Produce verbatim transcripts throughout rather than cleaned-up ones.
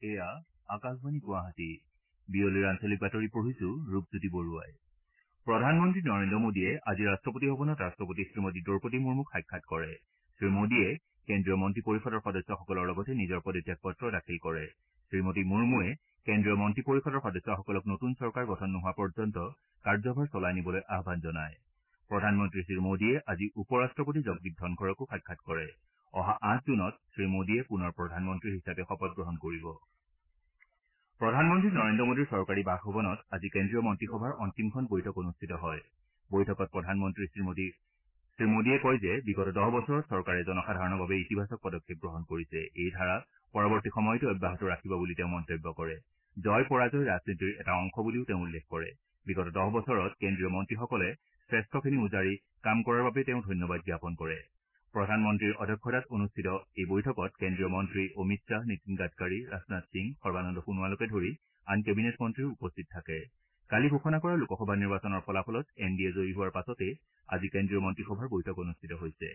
এয়া আকাশবাণী গুৱাহাটী বিয়লিৰ আঞ্চলিক বাতৰি পঢ়িছো ৰূপজ্যোতি বৰুৱাই প্ৰধানমন্ত্ৰী নৰেন্দ্ৰ মোদীয়ে আজি ৰাষ্ট্ৰপতি ভৱনত ৰাষ্ট্ৰপতি শ্ৰীমতী দ্ৰৌপদী মুৰ্মুক সাক্ষাৎ কৰে শ্ৰীমোদীয়ে কেন্দ্ৰীয় মন্ত্ৰী পৰিষদৰ সদস্যসকলৰ লগতে নিজৰ পদত্যাগ পত্ৰ দাখিল কৰে শ্ৰীমতী মুৰ্মুৱে কেন্দ্ৰীয় মন্ত্ৰী পৰিষদৰ সদস্যসকলক নতুন চৰকাৰ গঠন নোহোৱা পৰ্যন্ত কাৰ্যভাৰ চলাই নিবলৈ আহ্বান জনায় প্ৰধানমন্ত্ৰী শ্ৰীমোদীয়ে আজি উপ ৰাষ্ট্ৰপতি জগদীপ ধনখড়কো সাক্ষাৎ কৰে অহা আঠ জুনত শ্ৰীমোদীয়ে পুনৰ প্ৰধানমন্ত্ৰী হিচাপে শপত গ্ৰহণ কৰিব প্ৰধানমন্ত্ৰী নৰেন্দ্ৰ মোদীৰ চৰকাৰী বাসভৱনত আজি কেন্দ্ৰীয় মন্ত্ৰীসভাৰ অন্তিমখন বৈঠক অনুষ্ঠিত হয় বৈঠকত প্ৰধানমন্ত্ৰী শ্ৰীমোদী শ্ৰীমোদীয়ে কয় যে বিগত দহ বছৰত চৰকাৰে জনসাধাৰণৰ বাবে ইতিবাচক পদক্ষেপ গ্ৰহণ কৰিছে এই ধাৰা পৰৱৰ্তী সময়তো অব্যাহত ৰাখিব বুলি তেওঁ মন্তব্য কৰে জয় পৰাজয় ৰাজনীতিৰ এটা অংশ বুলিও তেওঁ উল্লেখ কৰে বিগত দহ বছৰত কেন্দ্ৰীয় মন্ত্ৰীসকলে শ্ৰেষ্ঠখিনি উজাৰি কাম কৰাৰ বাবে তেওঁ ধন্যবাদ জ্ঞাপন কৰে প্ৰধানমন্ত্ৰীৰ অধ্যক্ষতাত অনুষ্ঠিত এই বৈঠকত কেন্দ্ৰীয় মন্ত্ৰী অমিত শ্বাহ নীতিন গাডকাৰী ৰাজনাথ সিং সৰ্বানন্দ সোণোৱালকে ধৰি আন কেবিনেট মন্ত্ৰীও উপস্থিত থাকে কালি ঘোষণা কৰা লোকসভা নিৰ্বাচনৰ ফলাফলত এন ডি এ জয়ী হোৱাৰ পাছতে আজি কেন্দ্ৰীয় মন্ত্ৰীসভাৰ বৈঠক অনুষ্ঠিত হৈছে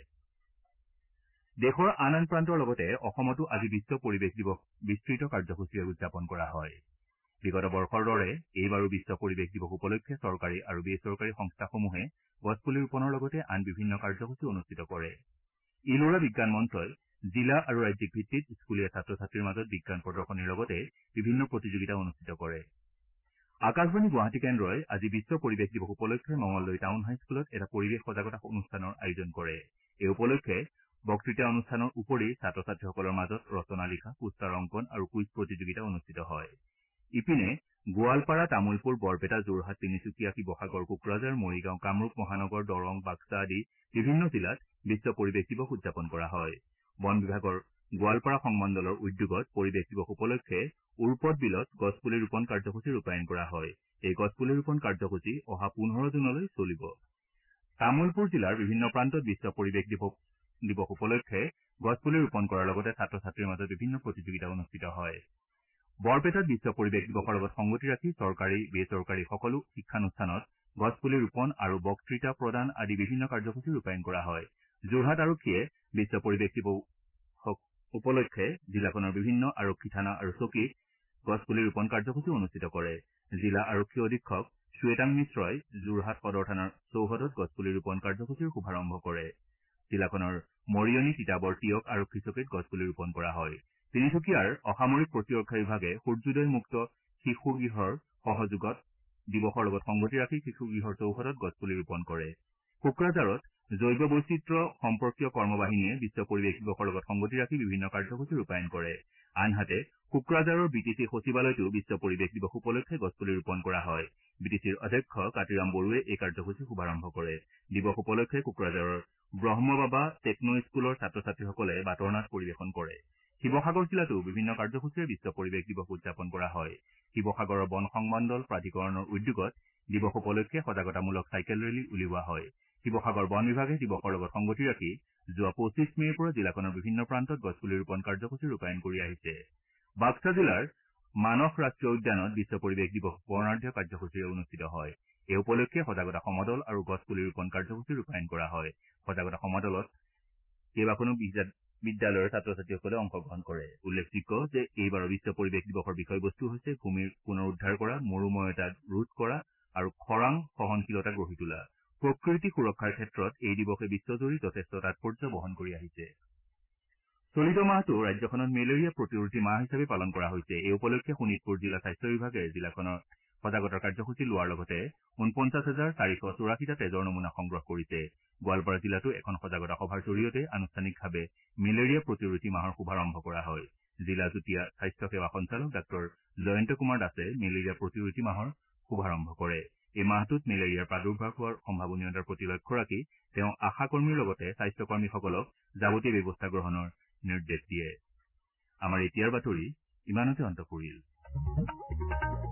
দেশৰ আন আন প্ৰান্তৰ লগতে অসমতো আজি বিশ্ব পৰিৱেশ দিৱস বিস্তৃত কাৰ্যসূচীৰে উদযাপন কৰা হয় বিগত বৰ্ষৰ দৰে এইবাৰো বিশ্ব পৰিৱেশ দিৱস উপলক্ষে চৰকাৰী আৰু বেচৰকাৰী সংস্থাসমূহে গছপুলি ৰোপণৰ লগতে আন বিভিন্ন কাৰ্যসূচী অনুষ্ঠিত কৰে ইলোৰা বিজ্ঞান মঞ্চই জিলা আৰু ৰাজ্যিক ভিত্তিত স্কুলীয়া ছাত্ৰ ছাত্ৰীৰ মাজত বিজ্ঞান প্ৰদৰ্শনীৰ লগতে বিভিন্ন প্ৰতিযোগিতা অনুষ্ঠিত কৰে আকাশবাণী গুৱাহাটী কেন্দ্ৰই আজি বিশ্ব পৰিৱেশ দিৱস উপলক্ষে মঙলদৈ টাউন হাইস্কুলত এটা পৰিৱেশ সজাগতা অনুষ্ঠানৰ আয়োজন কৰে এই উপলক্ষে বক্তৃতা অনুষ্ঠানৰ উপৰি ছাত্ৰ ছাত্ৰীসকলৰ মাজত ৰচনা লিখা পোষ্টাৰ অংকন আৰু কুইজ প্ৰতিযোগিতা অনুষ্ঠিত হয় ইপিনে গোৱালপাৰা তামুলপুৰ বৰপেটা যোৰহাট তিনিচুকীয়া শিৱসাগৰ কোকৰাঝাৰ মৰিগাঁও কামৰূপ মহানগৰ দৰং বাক্সা আদি বিভিন্ন জিলাত বিশ্ব পৰিৱেশ দিৱস উদযাপন কৰা হয় বন বিভাগৰ গোৱালপাৰা সংমণ্ডলৰ উদ্যোগত পৰিৱেশ দিৱস উপলক্ষে উৰপদ বিলত গছপুলি ৰোপণ কাৰ্যসূচী ৰূপায়ণ কৰা হয় এই গছপুলি ৰোপণ কাৰ্যসূচী অহা পোন্ধৰ জুনলৈ চলিব তামুলপুৰ জিলাৰ বিভিন্ন প্ৰান্তত বিশ্ব পৰিৱেশ দিৱস দিৱস উপলক্ষে গছপুলি ৰোপণ কৰাৰ লগতে ছাত্ৰ ছাত্ৰীৰ মাজত বিভিন্ন প্ৰতিযোগিতা অনুষ্ঠিত হয় বৰপেটাত বিশ্ব পৰিৱেশ দিৱসৰ লগত সংগতি ৰাখি চৰকাৰী বেচৰকাৰী সকলো শিক্ষানুষ্ঠানত গছপুলি ৰোপণ আৰু বক্তৃতা প্ৰদান আদি বিভিন্ন কাৰ্যসূচী ৰূপায়ণ কৰা হয় যোৰহাট আৰক্ষীয়ে বিশ্ব পৰিৱেশ দিৱস উপলক্ষে জিলাখনৰ বিভিন্ন আৰক্ষী থানা আৰু চকীত গছপুলি ৰোপণ কাৰ্যসূচী অনুষ্ঠিত কৰে জিলা আৰক্ষী অধীক্ষক শ্বেতাং মিশ্ৰই যোৰহাট সদৰ থানাৰ চৌহদত গছপুলি ৰোপণ কাৰ্যসূচীৰ শুভাৰম্ভ কৰে জিলাখনৰ মৰিয়নি তিতাবৰ টিয়ক আৰক্ষী চকীত গছপুলি ৰোপণ কৰা হয় তিনিচুকীয়াৰ অসামৰিক প্ৰতিৰক্ষা বিভাগে সূৰ্যোদয় মুক্ত শিশু গৃহৰ সহযোগত দিৱসৰ লগত সংগতি ৰাখি শিশু গৃহৰ চৌহদত গছপুলি ৰোপণ কৰে কোকৰাঝাৰত জৈৱ বৈচিত্ৰ্য সম্পৰ্কীয় কৰ্মবাহিনীয়ে বিশ্ব পৰিৱেশ দিৱসৰ লগত সংগতি ৰাখি বিভিন্ন কাৰ্যসূচী ৰূপায়ণ কৰে আনহাতে কোকৰাঝাৰৰ বি টি চি সচিবালয়তো বিশ্ব পৰিৱেশ দিৱস উপলক্ষে গছপুলি ৰোপণ কৰা হয় বি টি চিৰ অধ্যক্ষ কাতিৰাম বড়োৱে এই কাৰ্যসূচী শুভাৰম্ভ কৰে দিৱস উপলক্ষে কোকৰাঝাৰৰ ব্ৰহ্মবাবা টেকনো স্কুলৰ ছাত্ৰ ছাত্ৰীসকলে বাটৰ নাট পৰিৱেশন কৰে শিৱসাগৰ জিলাতো বিভিন্ন কাৰ্যসূচীৰে বিশ্ব পৰিৱেশ দিৱস উদযাপন কৰা হয় শিৱসাগৰৰ বন সংমণ্ডল প্ৰাধিকৰণৰ উদ্যোগত দিৱস উপলক্ষে সজাগতামূলক চাইকেল ৰেলী উলিওৱা হয় শিৱসাগৰ বন বিভাগে দিৱসৰ লগত সংগতি ৰাখি যোৱা পঁচিছ মেৰ পৰা জিলাখনৰ বিভিন্ন প্ৰান্তত গছপুলি ৰোপণ কাৰ্যসূচী ৰূপায়ণ কৰি আহিছে বাক্সা জিলাৰ মানস ৰাষ্ট্ৰীয় উদ্যানত বিশ্ব পৰিৱেশ দিৱস বৰ্ণাঢ্য কাৰ্যসূচীৰে অনুষ্ঠিত হয় এই উপলক্ষে সজাগতা সমদল আৰু গছপুলি ৰোপণ কাৰ্যসূচী ৰূপায়ণ কৰা হয় সজাগতা সমদলত কেইবাখনো বিদ্যালয়ৰ ছাত্ৰ ছাত্ৰীসকলে অংশগ্ৰহণ কৰে উল্লেখযোগ্য যে এইবাৰৰ বিশ্ব পৰিৱেশ দিৱসৰ বিষয়বস্তু হৈছে ভূমিৰ পুনৰুদ্ধাৰ কৰা মৰুময়তা ৰোধ কৰা আৰু খৰাং সহনশীলতা গঢ়ি তোলা প্ৰকৃতি সুৰক্ষাৰ ক্ষেত্ৰত এই দিৱসে বিশ্বজুৰি যথেষ্ট তাৎপৰ্য বহন কৰি আহিছে চলিত মাহটো ৰাজ্যখনত মেলেৰিয়া প্ৰতিৰোধী মাহ হিচাপে পালন কৰা হৈছে এই উপলক্ষে শোণিতপুৰ জিলা স্বাস্থ্য বিভাগে জিলাখনৰ সজাগতাৰ কাৰ্যসূচী লোৱাৰ লগতে ঊনপঞ্চাছ হাজাৰ চাৰিশ চৌৰাশীটা তেজৰ নমুনা সংগ্ৰহ কৰিছে গোৱালপাৰা জিলাতো এখন সজাগতা সভাৰ জৰিয়তে আনুষ্ঠানিকভাৱে মেলেৰিয়া প্ৰতিৰোধী মাহৰ শুভাৰম্ভ কৰা হয় জিলা যুটীয়া স্বাস্থ্য সেৱা সঞ্চালক ডাঃ জয়ন্ত কুমাৰ দাসে মেলেৰিয়া প্ৰতিৰোধী মাহৰ শুভাৰম্ভ কৰে এই মাহটোত মেলেৰিয়াৰ প্ৰাদুৰ্ভাৱ হোৱাৰ সম্ভাৱনীয়তাৰ প্ৰতি লক্ষ্য ৰাখি তেওঁ আশা কৰ্মীৰ লগতে স্বাস্থ্যকৰ্মীসকলক যাৱতীয় ব্যৱস্থা গ্ৰহণৰ নিৰ্দেশ দিয়ে আমাৰ এতিয়াৰ বাতৰি ইমানতে অন্ত পৰিল